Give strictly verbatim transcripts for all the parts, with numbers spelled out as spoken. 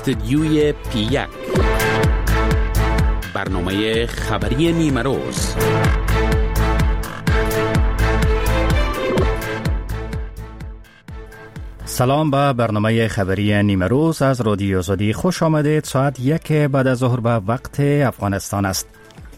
استدیوی پی یک، برنامه خبری نیمه روز. سلام به برنامه خبری نیمه روز از رادیو آزادی خوش آمدید. ساعت یک بعد از ظهر به وقت افغانستان است.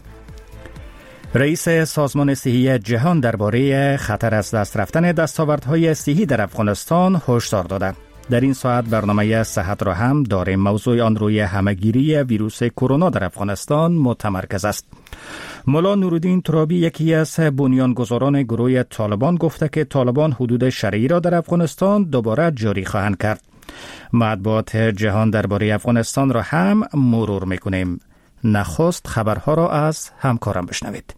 رئیس سازمان صحی جهان درباره خطر از دست رفتن دستاوردهای صحی در افغانستان هشدار داده. در این ساعت برنامه صحت را هم داریم. موضوع آن روی همهگیری ویروس کرونا در افغانستان متمرکز است. مولا نورالدین ترابی، یکی از بنیانگذاران گروه طالبان، گفته که طالبان حدود شرعی را در افغانستان دوباره جاری خواهند کرد. مطبوعات جهان درباره افغانستان را هم مرور میکنیم. نخست خبرها را از همکارم بشنوید.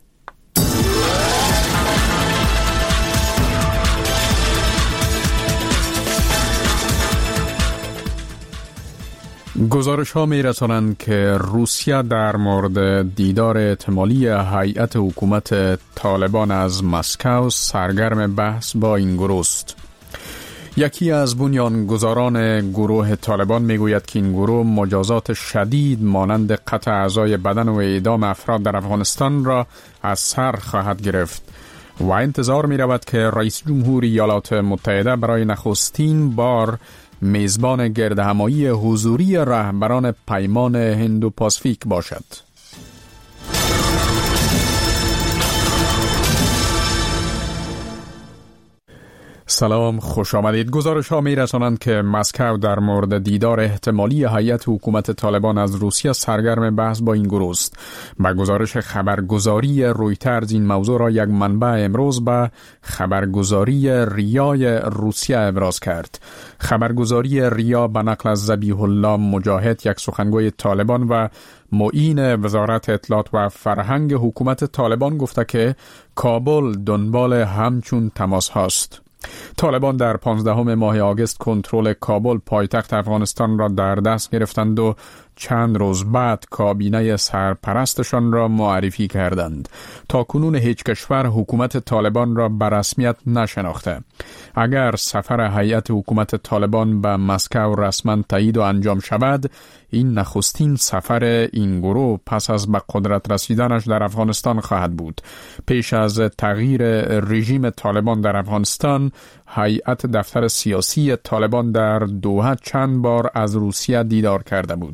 گزارش ها می رسانند که روسیه در مورد دیدار احتمالی هیئت حکومت طالبان از مسکو سرگرم بحث با این گروه است. یکی از بنیانگذاران گروه طالبان می گوید که این گروه مجازات شدید مانند قطع اعضای بدن و اعدام افراد در افغانستان را از سر خواهد گرفت و انتظار می رود که رئیس جمهور ایالات متحده برای نخستین بار میزبان گردهمایی حضوری رهبران پیمان هندو پاسفیک باشد. سلام، خوش آمدید. گزارش ها می رسانند که مسکو در مورد دیدار احتمالی هیئت حکومت طالبان از روسیه سرگرم بحث با این گروه است. با گزارش خبرگزاری رویترز این موضوع را یک منبع امروز به خبرگزاری ریای روسیه ابراز کرد. خبرگزاری ریا به نقل از ذبیح الله مجاهد، یک سخنگوی طالبان و معین وزارت اطلاعات و فرهنگ حکومت طالبان، گفته که کابل دنبال همچون تماس هاست. طالبان در پانزدهم ماه آگوست کنترل کابل پایتخت افغانستان را در دست گرفتند و چند روز بعد کابینه سرپرستشان را معرفی کردند. تا کنون هیچ کشور حکومت طالبان را به رسمیت نشناخته. اگر سفر هیئت حکومت طالبان به مسکو رسما تایید و انجام شود، این نخستین سفر این گروه پس از به قدرت رسیدنش در افغانستان خواهد بود. پیش از تغییر رژیم طالبان در افغانستان، هیئت دفتر سیاسی طالبان در دوحه چند بار از روسیه دیدار کرده بود.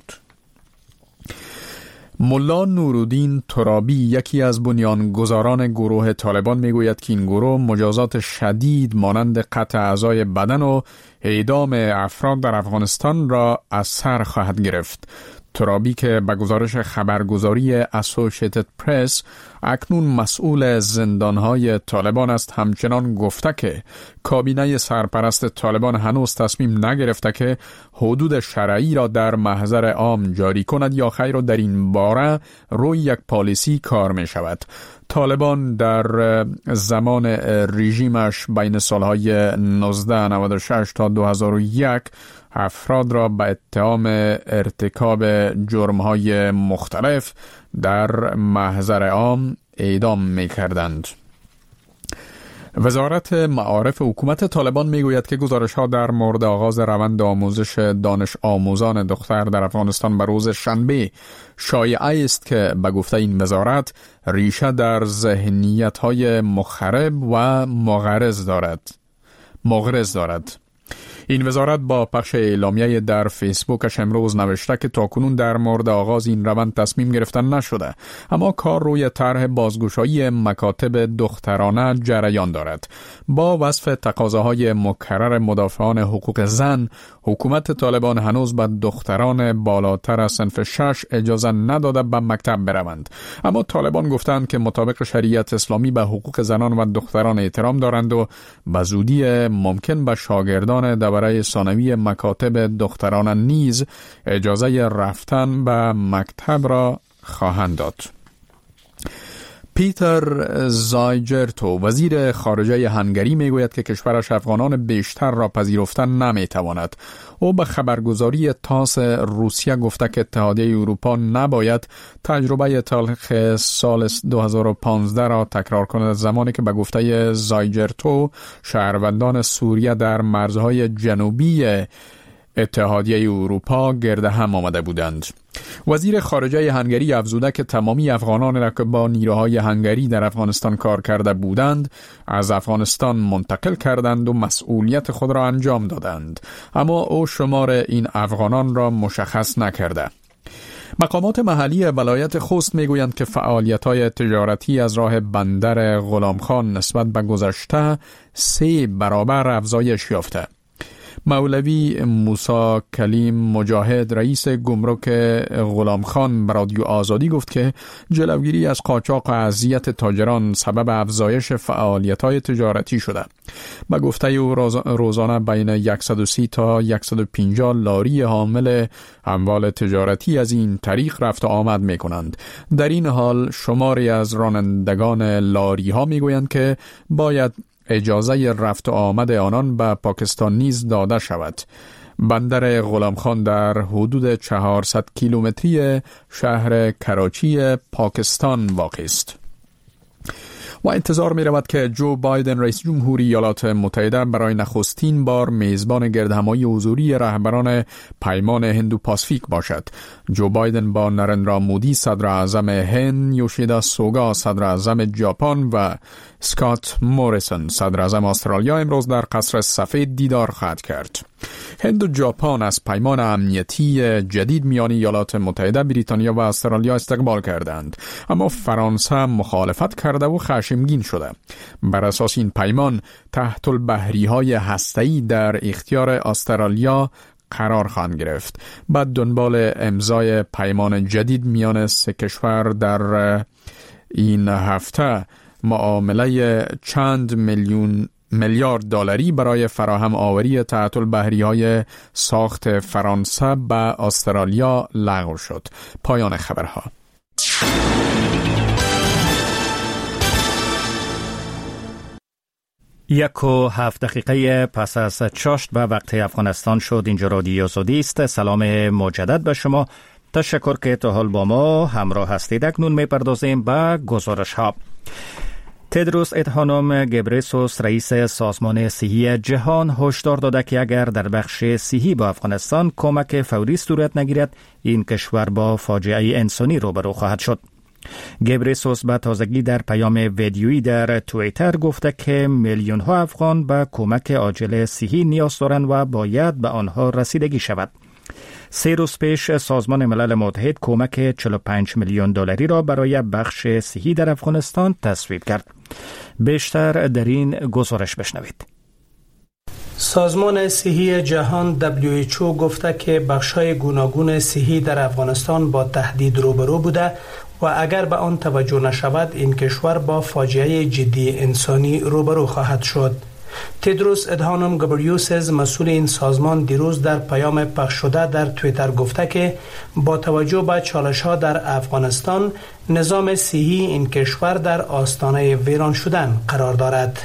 مولا نورالدین ترابی، یکی از بنیانگذاران گروه طالبان، میگوید که این گروه مجازات شدید مانند قطع اعضای بدن و اعدام افراد در افغانستان را از سر خواهد گرفت. ترابی که به گزارش خبرگزاری اسوسییتد پرس اکنون مسئول زندانهای طالبان است، همچنان گفته که کابینه سرپرست طالبان هنوز تصمیم نگرفته که حدود شرعی را در محضر عام جاری کند یا خیر و در این باره روی یک پالیسی کار می شود. طالبان در زمان رژیمش بین سالهای نوزده نود و شش تا دو هزار و یک افراد را به اتهام ارتکاب جرم‌های مختلف در محضر عام اعدام می‌کردند. وزارت معارف حکومت طالبان میگوید که گزارش‌ها در مورد آغاز روند آموزش دانش آموزان دختر در افغانستان به روز شنبه شایعه است که به گفته این وزارت ریشه در ذهنیت‌های مخرب و مغرض دارد. مغرض دارد. این وزارت با پخش اعلامیه در فیسبوکش امروز نوشته که تاکنون در مورد آغاز این روند تصمیم گرفتن نشده، اما کار روی طرح بازگشایی مکاتب دخترانه جریان دارد. با وصف تقاضاهای مکرر مدافعان حقوق زن، حکومت طالبان هنوز به دختران بالاتر از صنف شش اجازه نداده به مکتب بروند. اما طالبان گفتند که مطابق شریعت اسلامی به حقوق زنان و دختران احترام دارند و به زودی ممکن به شاگردان دوره ثانوی مکاتب دختران نیز اجازه رفتن به مکتب را خواهند داد. پیتر زایجرتو، وزیر خارجه هنگری، میگوید که کشورش افغانان بیشتر را پذیرفتن نمیتواند. او به خبرگزاری تاس روسیه گفته که اتحادیه اروپا نباید تجربه تلخ سال دو هزار و پانزده را تکرار کند، زمانی که به گفته زایجرتو شهروندان سوریه در مرزهای جنوبی اتحادیه اروپا گرد هم آمده بودند. وزیر خارجه هنگری افزوده که تمامی افغانان را که با نیروهای هنگری در افغانستان کار کرده بودند از افغانستان منتقل کردند و مسئولیت خود را انجام دادند، اما او شمار این افغانان را مشخص نکرده. مقامات محلی ولایت خوست میگویند که فعالیت‌های تجارتی از راه بندر غلامخان نسبت به گذشته سه برابر افزایش یافته. مولوی موسی کلیم مجاهد رئیس گمرک غلامخان به رادیو آزادی گفت که جلوگیری از قاچاق و اذیت تاجران سبب افزایش فعالیت‌های تجارتی شده. به گفته او روزانه بین صد و سی تا صد و پنجاه لاری حامل اموال تجارتی از این طریق رفت و آمد می کنند. در این حال شماری از رانندگان لاری ها می گویند که باید اجازه رفت و آمد آنان به پاکستان نیز داده شود. بندر غلامخان در حدود چهارصد کیلومتری شهر کراچی پاکستان واقع است. و انتظار می رود که جو بایدن رئیس جمهوری ایالات متحده برای نخستین بار میزبان گردهمایی حضوری رهبران پیمان هندو پاسفیک باشد. جو بایدن با نرندرا مودی صدر اعظم هند، یوشیدا سوگا صدر اعظم ژاپن و اسکات موریسون صدر اعظم استرالیا امروز در قصر سفید دیدار خواهد کرد. هند و ژاپن از پیمان امنیتی جدید میان ایالات متحده، بریتانیا و استرالیا استقبال کردند، اما فرانسه مخالفت کرده و خشمگین شده. بر اساس این پیمان تحت البحری های هسته‌ای در اختیار استرالیا قرار خواهند گرفت. بعد دنبال امضای پیمان جدید میان سه کشور در این هفته معامله چند میلیون میلیارد دلاری برای فراهم آوری تحت البحری های ساخت فرانسه به استرالیا لغو شد. پایان خبرها. یک و هفت دقیقه پس از چاشت به وقت افغانستان شد. اینجا رادیو آزادی است. سلام مجدد به شما. تشکر که تا حال با ما همراه هستید. اکنون میپردازیم به گزارش ها. تدروس ادهانوم گبریسوس رئیس سازمان صحی جهان هشدار داده که اگر در بخش صحی با افغانستان کمک فوری صورت نگیرد، این کشور با فاجعه انسانی روبرو خواهد شد. گبریسوس به تازگی در پیام ویدیویی در توییتر گفته که میلیون ها افغان به کمک عاجل صحی نیاز دارند و باید به آنها رسیدگی شود. سه روز پیش سازمان ملل متحد کمک چهل و پنج میلیون دلاری را برای بخش صحی در افغانستان تصویب کرد. بیشتر در این گزارش بشنوید. سازمان صحی جهان دبلیو اچ او گفته که بخش‌های گوناگون صحی در افغانستان با تهدید روبرو بوده و اگر به آن توجه نشود این کشور با فاجعه جدی انسانی روبرو خواهد شد. تدروس ادهانوم گبریوسز مسئول این سازمان دیروز در پیام پخش شده در توییتر گفته که با توجه به چالش‌ها در افغانستان نظام صحی این کشور در آستانه ویران شدن قرار دارد.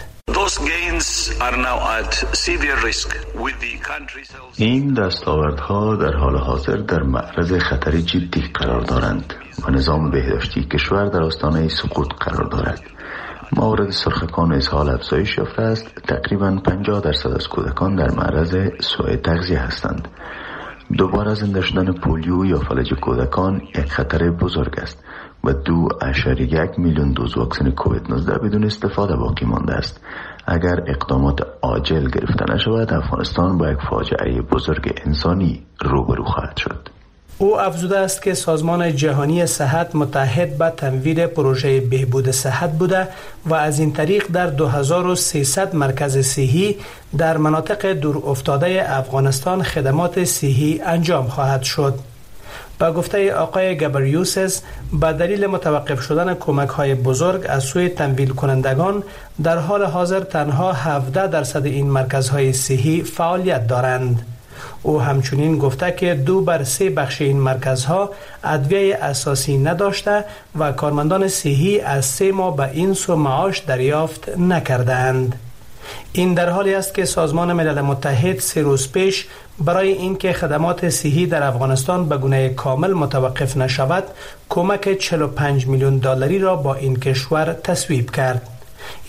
این دستاوردها در حال حاضر در معرض خطر جدی قرار دارند و نظام بهداشتی کشور در آستانه سقوط قرار دارد. مورد سرخکان اسهال افزایش یافته است. تقریباً پنجاه درصد از کودکان در معرض سوء تغذیه هستند. دوباره زنده شدن پولیو یا فلج کودکان یک خطر بزرگ است و دو اشاری یک میلیون دوز واکسن کووید نوزده بدون استفاده باقی مانده است. اگر اقدامات عاجل گرفته نشود، افغانستان با یک فاجعه بزرگ انسانی روبرو خواهد شد. او افزوده است که سازمان جهانی صحت متحد به تمویل پروژه بهبود صحت بوده و از این طریق در دو هزار و سیصد مرکز صحی در مناطق دور افتاده افغانستان خدمات صحی انجام خواهد شد. با گفته آقای گبریوسز، به دلیل متوقف شدن کمک‌های بزرگ از سوی تمویل کنندگان در حال حاضر تنها هفده درصد این مرکزهای صحی فعالیت دارند. او همچنین گفته که دو بر سه بخش این مرکزها ادویه اساسی نداشته و کارمندان صحی از سه ماه به این سو معاش دریافت نکردند. این در حالی است که سازمان ملل متحد سه روز پیش برای اینکه خدمات صحی در افغانستان به گونه کامل متوقف نشود، کمک چهل و پنج میلیون دلاری را با این کشور تصویب کرد.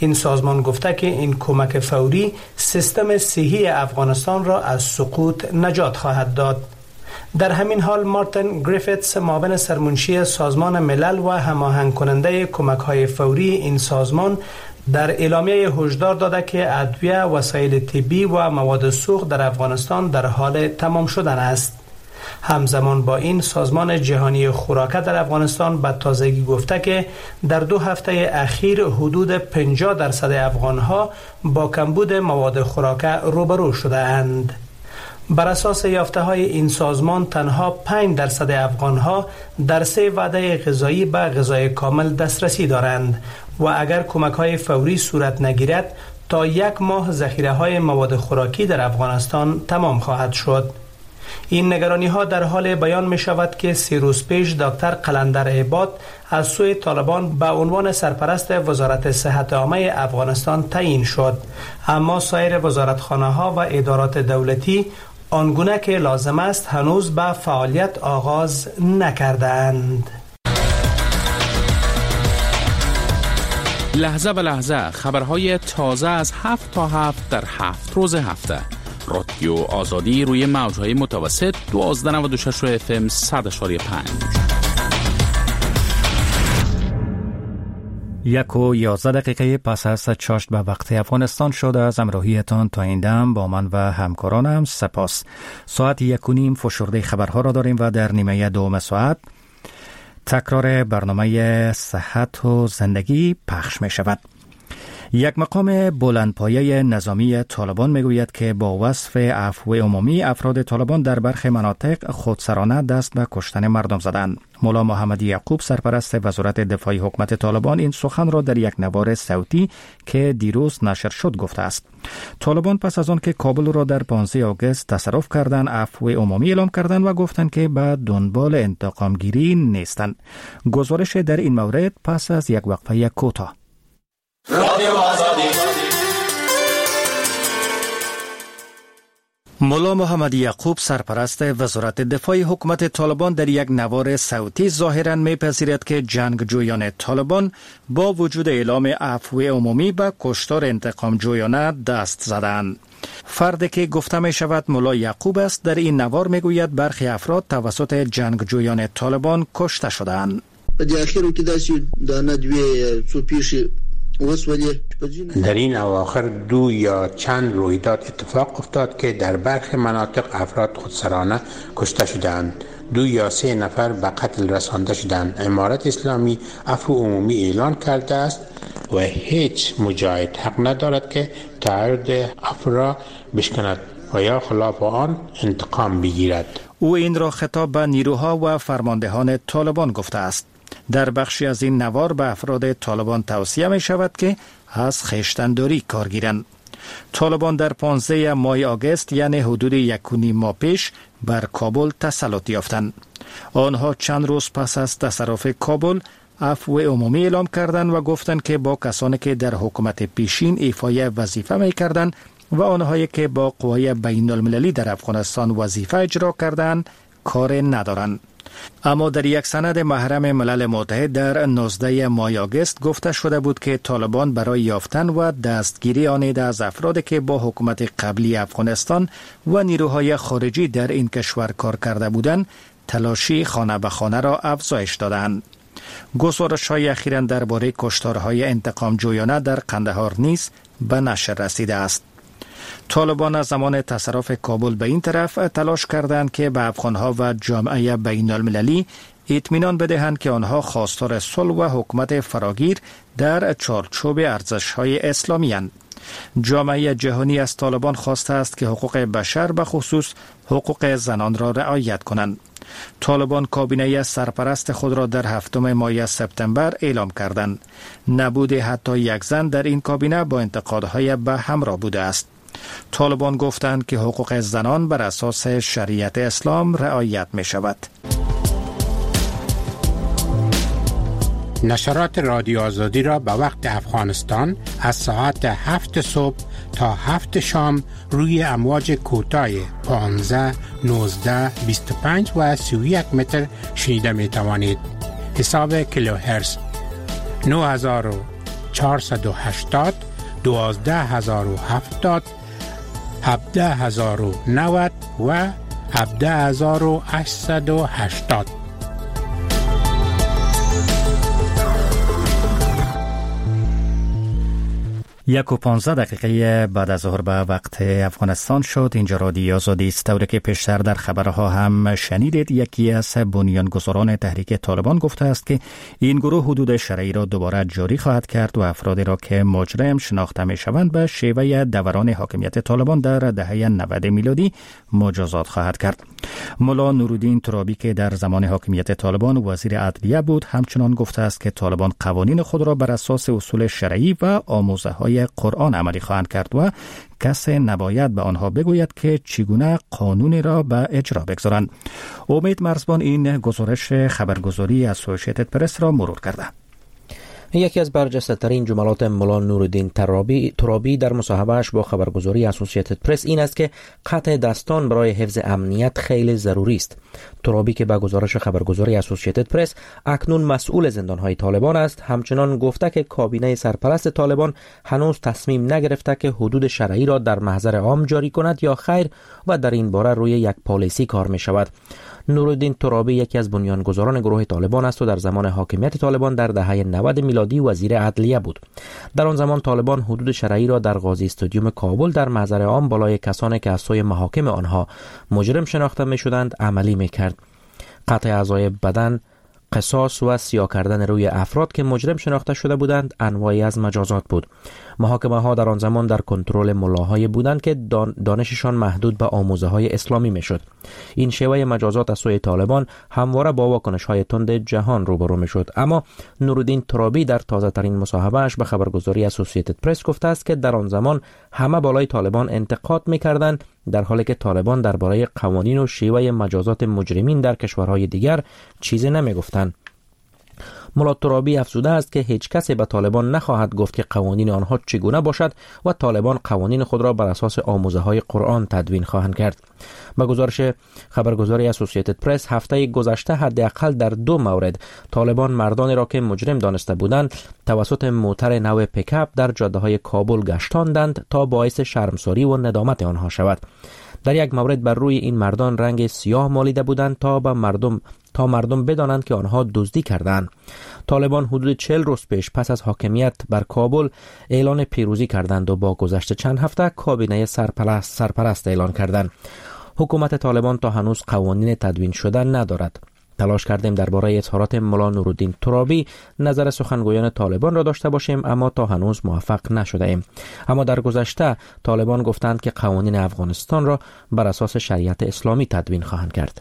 این سازمان گفته که این کمک فوری سیستم صحی افغانستان را از سقوط نجات خواهد داد. در همین حال مارتین گریفیتس، معاون سرمنشی سازمان ملل و هماهنگ کننده کمک های فوری این سازمان، در اعلامیه هشدار داده که ادویه، وسایل طبی و مواد سوخت در افغانستان در حال تمام شدن است. همزمان با این، سازمان جهانی خوراک در افغانستان به تازگی گفته که در دو هفته اخیر حدود پنجاه درصد افغانها با کمبود مواد خوراک روبرو شده اند. بر اساس یافته های این سازمان، تنها پنج درصد افغانها در سه وعده غذایی به غذای کامل دسترسی دارند و اگر کمک های فوری صورت نگیرد تا یک ماه ذخیره های مواد خوراکی در افغانستان تمام خواهد شد. این نگرانی ها در حال بیان می شود که سی روز پیش دکتر قلندر عباد از سوی طالبان به عنوان سرپرست وزارت صحت عامه افغانستان تعیین شد، اما سایر وزارتخانه ها و ادارات دولتی آنگونه که لازم است هنوز به فعالیت آغاز نکردند. لحظه به لحظه خبرهای تازه از هفت تا هفت در هفت روز هفته. رادیو آزادی روی موجهای متوسط دوازده نود و شش اف ام صد اشاری پنج. یک و یازده دقیقه پس از چاشت به وقت افغانستان شده. از امروهیتان تا این دم با من و همکارانم سپاس. ساعت یک و نیم فشرده خبرها را داریم و در نیمه دوم ساعت تکرار برنامه صحت و زندگی پخش می شود. یک مقام بلندپایه نظامی طالبان میگوید که با وصف عفو عمومی افراد طالبان در برخی مناطق خودسرانه دست به کشتن مردم زدند. مولا محمد یعقوب، سرپرست وزارت دفاعی حکومت طالبان، این سخن را در یک نوار صوتی که دیروز نشر شد گفته است. طالبان پس از آن که کابل را در پانزده آگوست تصرف کردند، عفو عمومی اعلام کردند و گفتند که به دنبال انتقام گیری نیستند. گزارش در این مورد پس از یک وقفه کوتاه. رادیو آزادی. مولا محمد یعقوب، سرپرست وزارت دفاعی حکومت طالبان، در یک نوار صوتی ظاهراً می‌پذیرد که جنگجویان طالبان با وجود اعلام عفو عمومی به کشتار انتقام جویانه دست زدند. فردی که گفته می شود مولا یعقوب است، در این نوار میگوید برخی افراد توسط جنگجویان طالبان کشته شدند. په اخیرو کې داسې د ندوی څو پیښې در این اواخر دو یا چند رویداد اتفاق افتاد که در برخی مناطق افراد خودسرانه کشته شدند. دو یا سه نفر به قتل رسانده شدند. امارت اسلامی عفو عمومی اعلان کرده است و هیچ مجاهد حق ندارد که تعهد عفو را بشکند و یا خلاف آن انتقام بگیرد. او این را خطاب به نیروها و فرماندهان طالبان گفته است. در بخشی از این نوار به افراد طالبان توصیه می شود که از خویشتن‌داری کار گیرند. طالبان در پانزده ماه آگوست، یعنی حدود یک و نیم ماه پیش، بر کابل تسلط یافتند. آنها چند روز پس از تصرف کابل عفو عمومی اعلام کردند و گفتند که با کسانی که در حکومت پیشین ایفای وظیفه می کردند و آنهایی که با قوای بین المللی در افغانستان وظیفه اجرا کردند کار ندارند. اما در یک سند محرم ملل متحد در نوزده ماه آگوست گفته شده بود که طالبان برای یافتن و دستگیری آن از افرادی که با حکومت قبلی افغانستان و نیروهای خارجی در این کشور کار کرده بودند، تلاشی خانه به خانه را افزایش دادند. گزارش‌های اخیراً درباره کشتارهای انتقام جویانه در قندهار نیز به نشر رسیده است. طالبان از زمان تصرف کابل به این طرف تلاش کردند که به افغانها و جامعه بین المللی اطمینان بدهند که آنها خواستار صلح و حکومت فراگیر در چارچوب ارزش‌های اسلامی اند. جامعه جهانی از طالبان خواسته است که حقوق بشر به خصوص حقوق زنان را رعایت کنند. طالبان کابینه سرپرست خود را در هفتم ماه سپتامبر اعلام کردند. نبود حتی یک زن در این کابینه با انتقادهای به همراه بوده است. طالبان گفتند که حقوق زنان بر اساس شریعت اسلام رعایت می شود. نشرات رادیو آزادی را به وقت افغانستان از ساعت هفت صبح تا هفت شام روی امواج کوتاه پانزده، نوزده، بیست و پنج و سی و یک متر شنیده می توانید. حساب کیلوهرتز نه هزار و چهارصد و هشتاد دوازده هزار و هفتاد هفده هزار و نود و هفده هزار و هشتصد و هشتاد. یک و پانزده دقیقه بعد از ظهر به وقت افغانستان شد. اینجا رادیو آزادی است. طوری که پیشتر در خبرها هم شنیدید، یکی از بنیانگذاران تحریک طالبان گفته است که این گروه حدود شرعی را دوباره جاری خواهد کرد و افرادی را که مجرم شناخته می شوند به شیوه دوران حاکمیت طالبان در دهه نود میلادی مجازات خواهد کرد. ملا نورالدین ترابی که در زمان حاکمیت طالبان وزیر عدلیه بود همچنان گفته است که طالبان قوانین خود را بر اساس اصول شرعی و آموزه های قرآن عملی خواهند کرد و کسی نباید به آنها بگوید که چگونه قانونی را به اجرا بگذارند. امید مرزبان این گزارش خبرگزاری اسوسییتد پرس را مرور کرده. یکی از برجسته ترین جملات ملا نورالدین ترابی ترابی در مصاحبهش با خبرگزاری اسوسییتد پرس این است که قطع دستان برای حفظ امنیت خیلی ضروری است. ترابی که با گزارش خبرگزاری اسوسییتد پرس اکنون مسئول زندانهای طالبان است، همچنان گفته که کابینه سرپرست طالبان هنوز تصمیم نگرفته که حدود شرعی را در محضر عام جاری کند یا خیر و در این باره روی یک پالیسی کار می شود. نورالدین ترابی یکی از بنیانگذاران گروه طالبان است و در زمان حاکمیت طالبان در دهه نود میلادی وزیر عدلیه بود. در آن زمان طالبان حدود شرعی را در قاضی استادیوم کابل در محضر عام بالای کسانی که از سوی محاکم آنها مجرم شناخته می شدند عملی می کرد. قطع اعضای بدن، قصاص و سیاه کردن روی افراد که مجرم شناخته شده بودند انواعی از مجازات بود. محاکمه ها در آن زمان در کنترل ملاهای بودند که دانششان محدود به آموزه های اسلامی می شد. این شیوه مجازات از سوی طالبان همواره با واکنش های تند جهان روبرو می شد. اما نورالدین ترابی در تازه ترین مصاحبه‌اش به خبرگزاری اسوسییتد پرس گفته است که در آن زمان همه بالای طالبان انتقاد می کردند، در حالی که طالبان درباره قوانین و شیوه مجازات مجرمین در کشورهای دیگر چیزی نمی گفتند. ملا ترابی افزوده است که هیچ کسی به طالبان نخواهد گفت که قوانین آنها چگونه باشد و طالبان قوانین خود را بر اساس آموزه های قرآن تدوین خواهند کرد. با گزارش خبرگزاری اسوسییتد پرس هفته گذشته حداقل در دو مورد طالبان مردانی را که مجرم دانسته بودند توسط موتر نو پیکاپ در جاده های کابل گشتاندند تا باعث شرمساری و ندامت آنها شود. در یک مورد بر روی این مردان رنگ سیاه مالیده بودند تا به مردم تا مردم بدانند که آنها دزدی کردند. طالبان حدود چهل روز پیش پس از حاکمیت بر کابل اعلان پیروزی کردند و با گذشت چند هفته کابینه سرپرست سرپرست اعلان کردند. حکومت طالبان تا هنوز قوانین تدوین شده ندارد. تلاش کردیم درباره اظهارات ملا نورالدین ترابی نظر سخنگویان طالبان را داشته باشیم، اما تا هنوز موفق نشده ایم. اما در گذشته طالبان گفتند که قوانین افغانستان را بر اساس شریعت اسلامی تدوین خواهند کرد.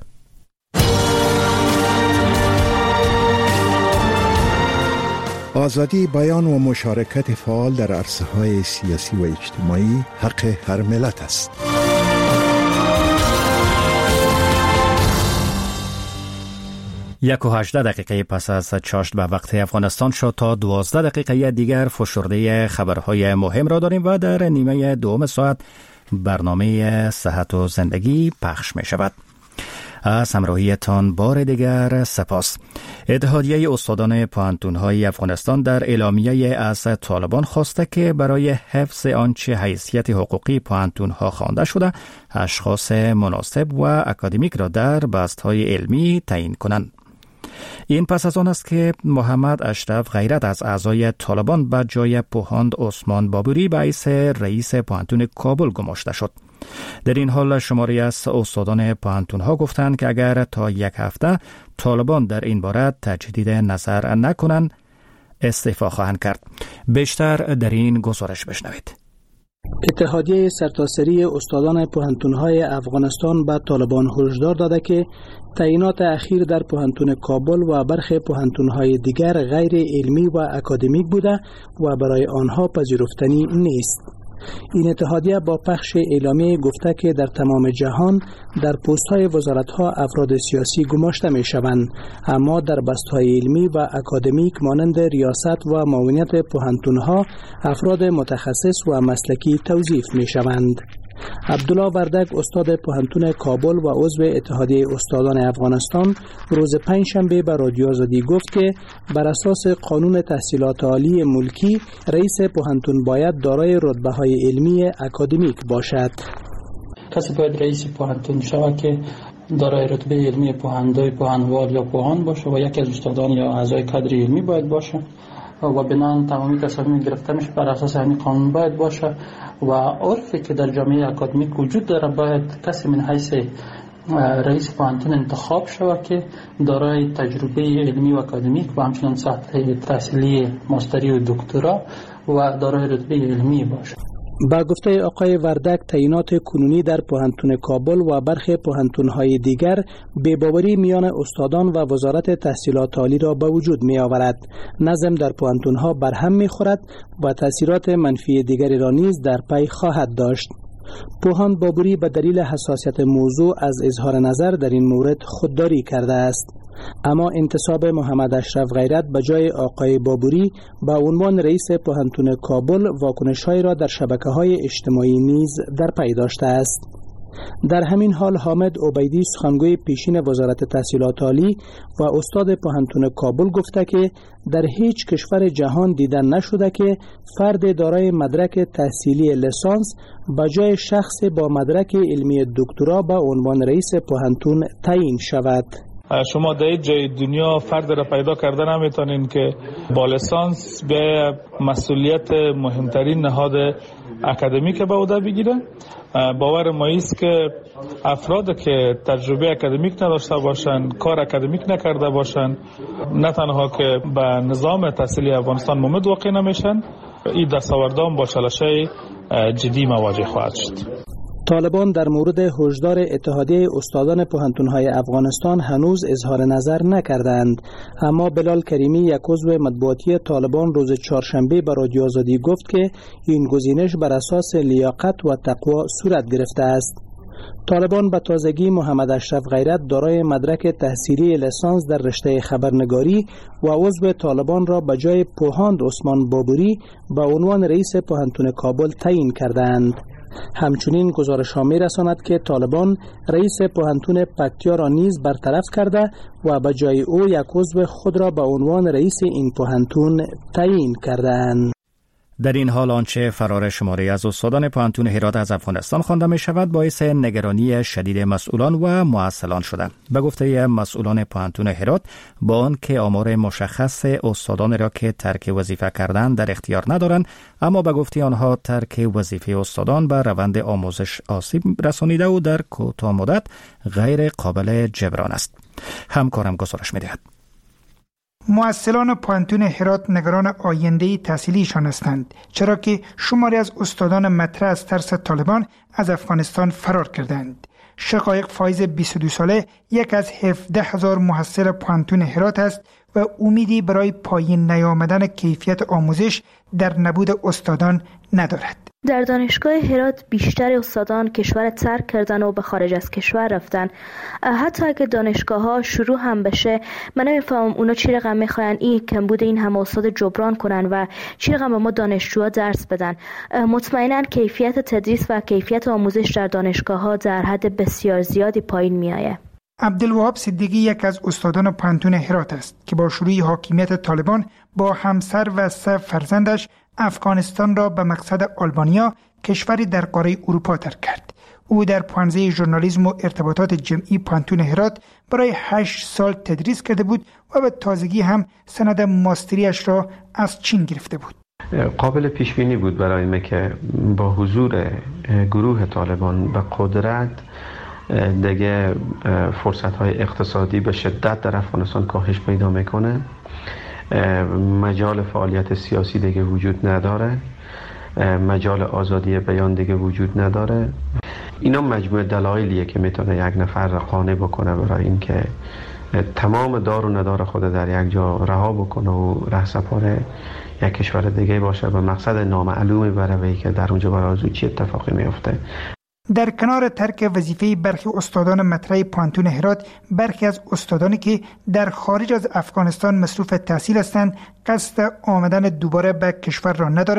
آزادی بیان و مشارکت فعال در عرصه‌های سیاسی و اجتماعی حق هر ملت است. یک و هجده دقیقه پس از چاشت به وقت افغانستان شد. تا دوازده دقیقه دیگر فشرده خبرهای مهم را داریم و در نیمه دوم ساعت برنامه صحت و زندگی پخش می شود. از همراهیتان بار دیگر سپاس. اتحادیه استادان پوهنتون‌های افغانستان در اعلامیه از طالبان خواسته که برای حفظ آنچه حیثیت حقوقی پوهنتون‌ها خوانده شده اشخاص مناسب و اکادمیک را در بست‌های علمی تعیین کنند. این پس از آن است که محمد اشرف غیرت از اعضای طالبان به جای پوهاند عثمان بابوری به حیث رئیس پوهنتون کابل گماشته شد. در این حال شماری از استادان پوهنتون‌ها گفتند که اگر تا یک هفته طالبان در این باره تجدید نظر نکنند استعفا خواهند کرد. بیشتر در این گزارش بشنوید. اتحادیه سرتاسری استادان پوهنتون‌های افغانستان به طالبان هشدار داده که تعیینات اخیر در پوهنتون کابل و برخی پوهنتون‌های دیگر غیر علمی و اکادمیک بوده و برای آنها پذیرفتنی نیست. این اتحادیه با پخش اعلامیه گفته که در تمام جهان در پست‌های وزارت‌ها افراد سیاسی گماشته می‌شوند، اما در بست‌های علمی و اکادمیک مانند ریاست و معاونیت پوهنتون‌ها افراد متخصص و مسلکی توظیف می‌شوند. عبدالله وردک استاد پوهنتون کابل و عضو اتحادیه استادان افغانستان روز پنجشنبه به رادیو آزادی گفت که بر اساس قانون تحصیلات عالی ملکی رئیس پوهنتون باید دارای رتبه‌های علمی اکادمیک باشد. کسی باید رئیس پوهنتون شود که دارای رتبه علمی پوهنده، پوهنوال یا پوهان باشه و یکی از استادان یا اعضای کادر علمی باید باشه و بنان تمامی تصامیم گرفته میشه بر اساس همین قانون باید باشه و عرفی که در جامعه اکادمیک وجود داره باید کسی من حیث رئیس پوهنتون انتخاب شود که دارای تجربه علمی و اکادمیک و همچنین سطح تحصیلی ماستری و دکترا و دارای رتبه علمی باشه. با گفته آقای وردک تعیینات کنونی در پوهنتون کابل و برخی پوهنتون‌های دیگر بی‌باوری میان استادان و وزارت تحصیلات عالی را به وجود می آورد. نظم در پوهنتون‌ها برهم می‌خورد و تاثیرات منفی دیگری را نیز در پی خواهد داشت. پوهان بابوری به دلیل حساسیت موضوع از اظهار نظر در این مورد خودداری کرده است. اما انتصاب محمد اشرف غیرت به جای آقای بابوری به عنوان رئیس پوهنتون کابل واکنش‌هایی را در شبکه‌های اجتماعی نیز در پی داشته است. در همین حال حامد عبیدی سخنگوی پیشین وزارت تحصیلات عالی و استاد پوهنتون کابل گفته که در هیچ کشور جهان دیدن نشده که فرد دارای مدرک تحصیلی لیسانس به جای شخص با مدرک علمی دکترا به عنوان رئیس پوهنتون تعیین شود. شما در جای دنیا فرد را پیدا کرده نمیتونین که با لیسانس به مسئولیت مهمترین نهاد اکادمیک به عهده بگیره. باور ما است که افراد که تجربه اکادمیک نداشته باشند، کار اکادمیک نکرده باشند، نه تنها که به نظام تحصیلی افغانستان ممد واقع نمیشن، این دستاوردان با چالش‌های جدی مواجه خواهد شد. طالبان در مورد هشدار اتحادیه استادان پوهنتون‌های افغانستان هنوز اظهار نظر نکردند، اما بلال کریمی یک عضو مطبوعاتی طالبان روز چهارشنبه به رادیو آزادی گفت که این گزینش بر اساس لیاقت و تقوا صورت گرفته است. طالبان به تازگی محمد اشرف غیرت دارای مدرک تحصیلی لیسانس در رشته خبرنگاری و عضو طالبان را به جای پوهاند عثمان بابوری به عنوان رئیس پوهنتون کابل تعیین کردند. همچنین گزارش ها می رساند که طالبان رئیس پوهنتون پکتیا را نیز برطرف کرده و به جای او یک عضو خود را به عنوان رئیس این پوهنتون تعیین کردند. در این حال آنچه فرار شماری از استادان پوهنتون هرات از افغانستان خوانده می شود باعث نگرانی شدید مسئولان و مؤثلان شده. به گفته مسئولان پوهنتون هرات، با آنکه آمار مشخص استادان را که ترک وظیفه کردند در اختیار ندارند، اما به گفته آنها ترک وظیفه استادان به روند آموزش آسیب رسانیده و در کوتاه مدت غیر قابل جبران است. همکارم گزارش می‌دهد. مؤثلان پوهنتون هرات نگران آینده تحصیلیشان هستند، چرا که شماری از استادان مطرح از ترس طالبان از افغانستان فرار کردند. شقایق فایز بیست و دو ساله یک از هفده هزار محصل پوهنتون هرات است و امیدی برای پایین نیامدن کیفیت آموزش در نبود استادان ندارد. در دانشگاه هرات بیشتر استادان کشور ترک کردن و به خارج از کشور رفتن. حتی اگه دانشگاه ها شروع هم بشه، من نمیفهمم اونا چی رقم میخواین این کمبود این همه استاد جبران کنن و چی رقم به ما دانشجوها درس بدن. مطمئنا کیفیت تدریس و کیفیت آموزش در دانشگاه ها در حد بسیار زیادی پایین میایه. عبدالوهاب صدیقی یک از استادان پوهنتون هرات است که با شروع حاکمیت طالبان با همسر و سه فرزندش افغانستان را به مقصد آلبانیا، کشوری در قاره اروپا ترک کرد. او در پانزه ژورنالیسم و ارتباطات جمعی پوهنتون هرات برای هشت سال تدریس کرده بود و به تازگی هم سند ماستریش را از چین گرفته بود. قابل پیش بینی بود برای ما که با حضور گروه طالبان به قدرت دیگه فرصت‌های اقتصادی به شدت در افغانستان کاهش پیدا میکنه، مجال فعالیت سیاسی دیگه وجود نداره، مجال آزادی بیان دیگه وجود نداره. اینا مجموعه دلایلیه که میتونه یک نفر را قانع بکنه برای اینکه تمام دار و ندار خود در یک جا رها بکنه و رهسپار یک کشور دیگه باشه به مقصد نامعلومی برای که در اونجا برای چی اتفاقی میفته. در کنار ترک وظیفه برخی استادان مطرح پوهنتون هرات، برخی از استادانی که در خارج از افغانستان مصروف تحصیل هستند قصد آمدن دوباره به کشور را ندارند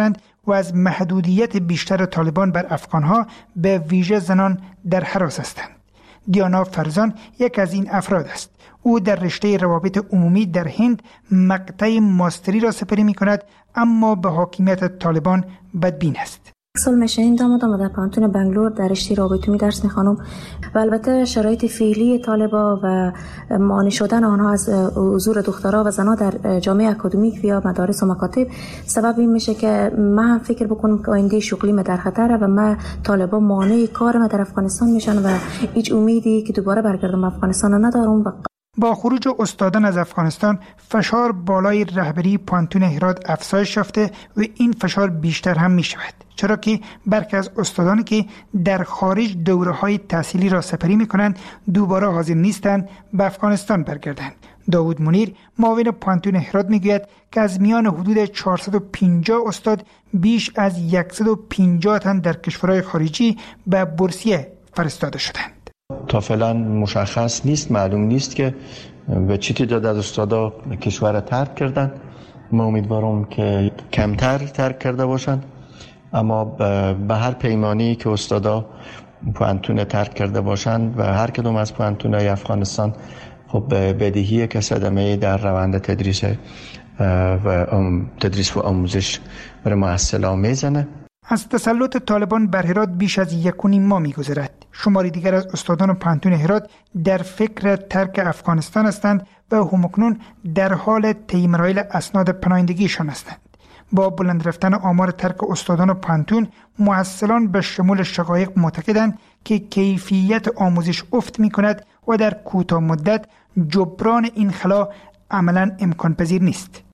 و از محدودیت بیشتر طالبان بر افغانها به ویژه زنان در هراس هستند. دیانا فرزان یک از این افراد است. او در رشته روابط عمومی در هند مقطع ماستری را سپری می کند، اما به حاکمیت طالبان بدبین است. سال میشنین دامادم در پانتون بنگلور در رشته رابطه عمومی درس میخوانم و البته شرایط فعلی طالبا و مانع شدن آنها از حضور دخترها و زنها در جامعه اکادمیک یا مدارس و مکاتب سبب این میشه که من فکر بکنم که آینده شغلی ما در خطره و من طالبا مانع کار ما در افغانستان میشن و هیچ امیدی که دوباره برگردم افغانستان ندارم. و با خروج استادان از افغانستان فشار بالای رهبری پانتون هرات افزایش یافته و این فشار بیشتر هم می شود، چرا که برخی از استادانی که در خارج دوره‌های تحصیلی را سپری می کنند دوباره حاضر نیستند به افغانستان برگردند. داوود منیر معاون پانتون هرات می گوید که از میان حدود چهارصد و پنجاه استاد بیش از صد و پنجاه تن در کشورهای خارجی به بورسیه فرستاده شدند. تا فعلا مشخص نیست، معلوم نیست که به چه تعداد از استادا کشور ترک کردن. ما امیدوارم که کمتر ترک کرده باشن، اما به هر پیمانی که استادا پانتون ترک کرده باشند و هر کدوم از پانتون‌های افغانستان خب بدیهیه که صدمه در روند تدریس و تدریس و آموزش برای محصلان میزنه. از تسلط طالبان بر هرات بیش از یک و نیم ماه می‌گذرد. شماری دیگر از استادان پانتون هرات در فکر ترک افغانستان هستند و همکنون در حال طی مراحل اسناد پناهندگیشان هستند. با بلند رفتن آمار ترک استادان پانتون، محصلان به شمول شقایق معتقدند که کیفیت آموزش افت می‌کند و در کوتاه مدت جبران این خلا عملاً امکان پذیر نیست.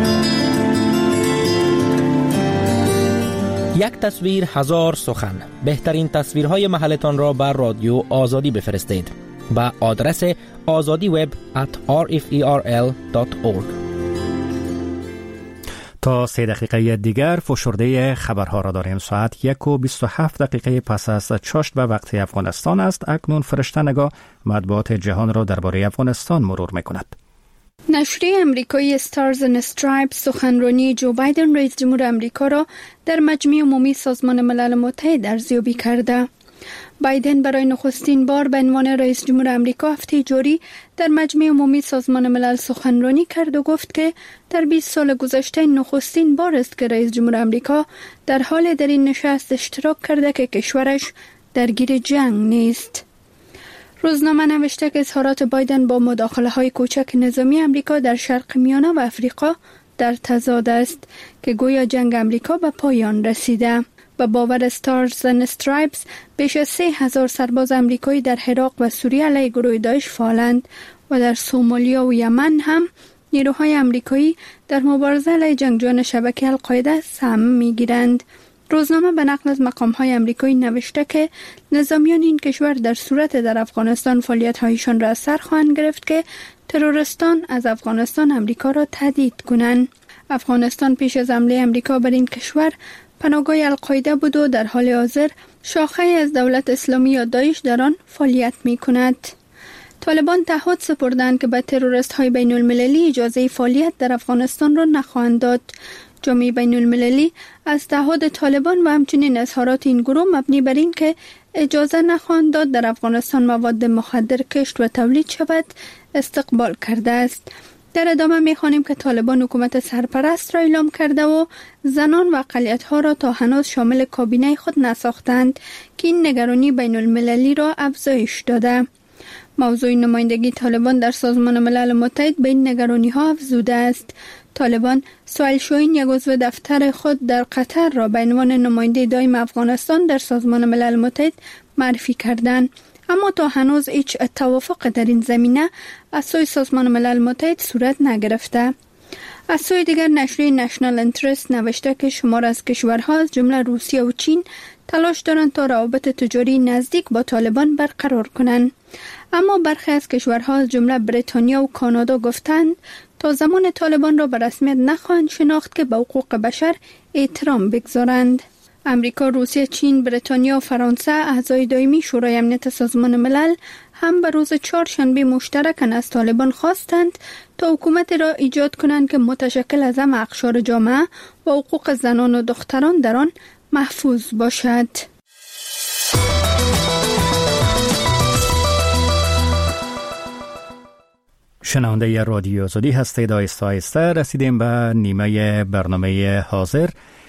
یک تصویر هزار سخن. بهترین تصویرهای محلتان را بر رادیو آزادی بفرستید با آدرس آزادی وب ات آر اف ای آر ال دات اورگ. تا سه دقیقه دیگر فشرده خبرها را داریم. ساعت یک و بیست و هفت دقیقه پس از چاشت به وقت افغانستان است. اکنون فرشته نگاه مطبوعات جهان را درباره افغانستان مرور می‌کند. نشریه امریکایی استارز اند استرایپس سخنرانی جو بایدن رئیس جمهور امریکا را در مجمع عمومی سازمان ملل متحد ارزیابی کرده. بایدن برای نخستین بار به عنوان رئیس جمهور امریکا هفته جاری در مجمع عمومی سازمان ملل سخنرانی کرد و گفت که در بیست سال گذشته نخستین بار است که رئیس جمهور امریکا در حال در این نشست اشتراک کرده که کشورش درگیر جنگ نیست. روزنامه نوشته که اظهارات بایدن با مداخله های کوچک نظامی امریکا در شرق میانه و افریقا در تضاد است که گویا جنگ امریکا به پایان رسیده. و باور استارز اند استرایپس بیش از سه هزار سرباز امریکایی در عراق و سوریه علیه گروه داعش فعالند و در سومالیا و یمن هم نیروهای امریکایی در مبارزه علیه جنگجویان شبکه القاعده سهم میگیرند. روزنامه به نقل از مقام‌های امریکایی نوشته که نظامیان این کشور در صورت در افغانستان فعالیت‌هایشان را از سر خواهند گرفت که تروریستان از افغانستان امریکا را تهدید کنند. افغانستان پیش از حمله امریکا بر این کشور پناهگاه القاعده بود و در حال حاضر شاخه از دولت اسلامی یا داعش در آن فعالیت می‌کند. طالبان تعهد سپردند که به تروریست‌های بین‌المللی اجازه فعالیت در افغانستان را نخواهند داد. جامعه بین المللی از تعهد طالبان و همچنین اظهارات این گروه مبنی بر این که اجازه نخواهند داد در افغانستان مواد مخدر کشت و تولید شود استقبال کرده است. در ادامه می‌خوانیم که طالبان حکومت سرپرست را اعلام کرده و زنان و اقلیت‌ها را تا هنوز شامل کابینه خود نساختند که این نگرانی بین المللی را افزایش داده. موضوع نمایندگی طالبان در سازمان ملل متحد به این نگرانی‌ها افزوده است. طالبان سوال شوین یک عضو دفتر خود در قطر را به عنوان نماینده دائم افغانستان در سازمان ملل متحد معرفی کردند، اما تا هنوز هیچ توافق در این زمینه از سوی سازمان ملل متحد صورت نگرفته. از سوی دیگر نشریه نشنال انترست نوشته که شمار از کشورها از جمله روسیه و چین تلاش دارند تا روابط تجاری نزدیک با طالبان برقرار کنند، اما برخی از کشورها از جمله بریتانیا و کانادا گفتند تا زمان طالبان را به رسمیت نخواهند شناخت که به حقوق بشر احترام بگذارند. امریکا، روسیه، چین، بریتانیا و فرانسه اعضای دائمی شورای امنیت سازمان ملل هم به روز چهارشنبه مشترکاً از طالبان خواستند تا حکومت را ایجاد کنند که متشکل از هم اقشار جامعه و حقوق زنان و دختران در آن محفوظ باشد. شنونده رادیو آزادی هستید. آهسته آهسته رسیدیم به نیمه برنامه حاضر.